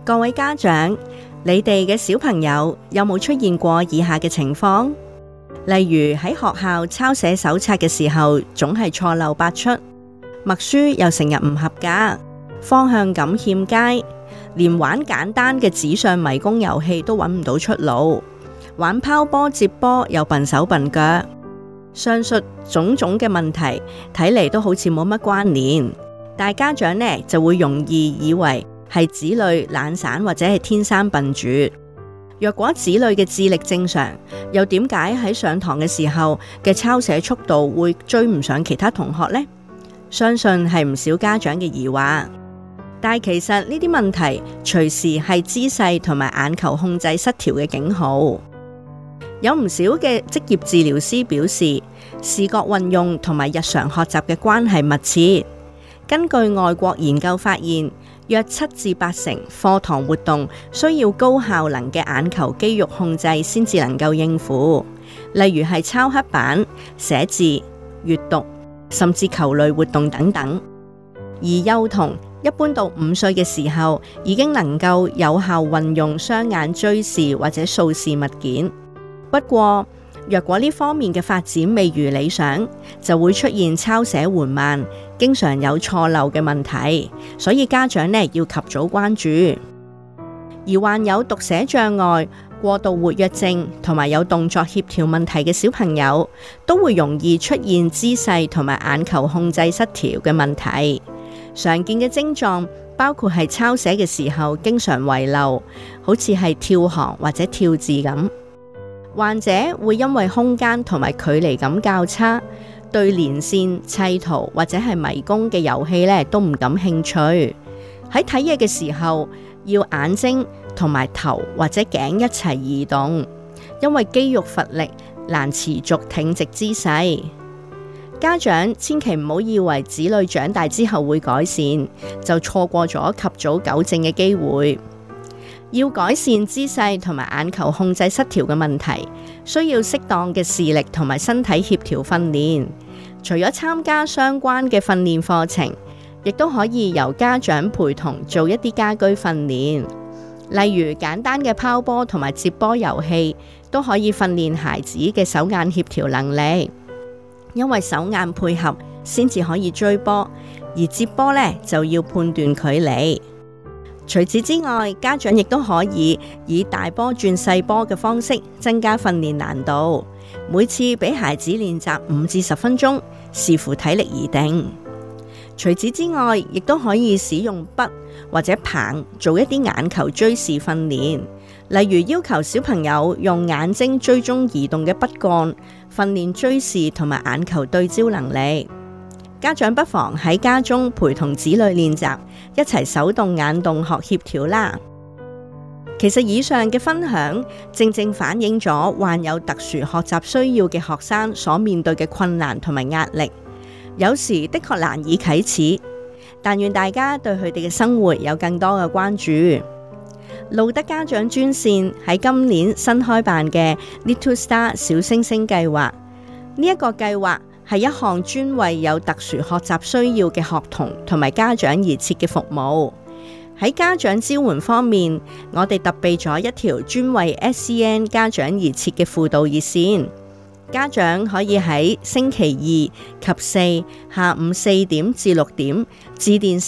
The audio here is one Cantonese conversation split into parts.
各位家長，你哋嘅小朋友有冇出現過以下嘅情況？例如喺學校抄寫手冊嘅時候，總係錯漏百出，默書又成日唔合格，方向感欠佳，連玩簡單嘅紙上迷宮遊戲都揾唔到出路，玩拋波接波又笨手笨腳。上述種種嘅問題睇嚟都好似冇乜關聯，但係家長呢就會容易以為係子女懶散或者係天生笨拙。若果子女嘅智力正常，又點解喺上堂嘅時候嘅抄寫速度會追唔上其他同學呢？相信係唔少家長嘅疑惑。但係其實呢啲問題隨時係姿勢同埋眼球控制失調嘅警號。有唔少嘅職業治療師表示，視覺運用同埋日常學習嘅關係密切。根據外國研究發現，約7至8成課堂活動需要高效能嘅眼球肌肉控制先至能夠應付，例如係抄黑板、寫字、閱讀，甚至球類活動等等。而幼童一般到5歲嘅時候，已經能夠有效運用雙眼追視或者掃視物件。不過，若果呢方面嘅發展未如理想，就會出現抄寫緩慢，經常有錯漏嘅問題，所以家長呢要及早關注。而患有讀寫障礙、過度活躍症同埋有動作協調問題嘅小朋友，都會容易出現姿勢同埋眼球控制失調嘅問題。常見嘅症狀包括係抄寫嘅時候經常遺漏，好似係跳行或者跳字咁。患者會因為空間同埋距離感較差，對連線、砌圖或者係迷宮嘅遊戲呢都唔感興趣。喺睇嘢嘅時候，要眼睛同埋頭或者頸一齊移動，因為肌肉乏力，難持續挺直姿勢。家長千祈唔好以為子女長大之後會改善，就錯過咗及早糾正嘅機會。要改善姿勢同埋眼球控制失調嘅問題，需要適當嘅視力同埋身體協調訓練。除咗參加相關嘅訓練課程，亦都可以由家長陪同做一啲家居訓練，例如簡單嘅拋波同埋接波遊戲，都可以訓練孩子嘅手眼協調能力。因為手眼配合先至可以追波，而接波呢就要判斷距離。除此之外，家長亦都可以以大波轉細波嘅方式增加訓練難度，每次俾孩子練習5至10分鐘，視乎體力而定。除此之外，亦都可以使用筆或者棒做一啲眼球追視訓練，例如要求小朋友用眼睛追蹤移動嘅筆桿，訓練追視同埋眼球對焦能力。家長不妨喺家中陪同子女練習，一齊手動眼動學協調啦。其實以上嘅分享正正反映咗患有特殊學習需要嘅學生所面對嘅困難同埋壓力，有時的確難以啟齒，但願大家對佢哋嘅生活有更多嘅關注。路德家長專線喺今年新開辦嘅 Little Star 小星星計劃，呢一個計劃係一項專為有特殊學習需要嘅學童同埋家長而設嘅服務。喺家長支援方面，我哋特備咗一條專為 SEN 家長而設嘅輔導熱線，家長可以喺星期2及4下午4點至6點致電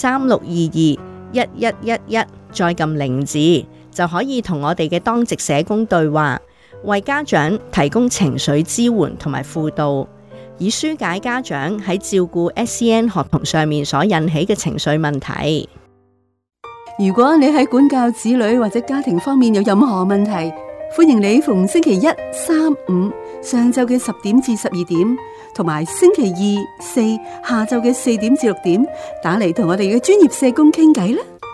36221111，再撳0字，就可以同我哋嘅當值社工對話，為家長提供情緒支援同埋輔導，以紓解家長喺照顧 SEN 學童上面所引起嘅情緒問題。 如果你喺管教子女或者家庭方面有任何問題，歡迎你逢星期1、3、5上晝嘅10點至12點，同埋星期2、4下晝嘅4點至6點打嚟同我哋嘅專業社工傾偈啦。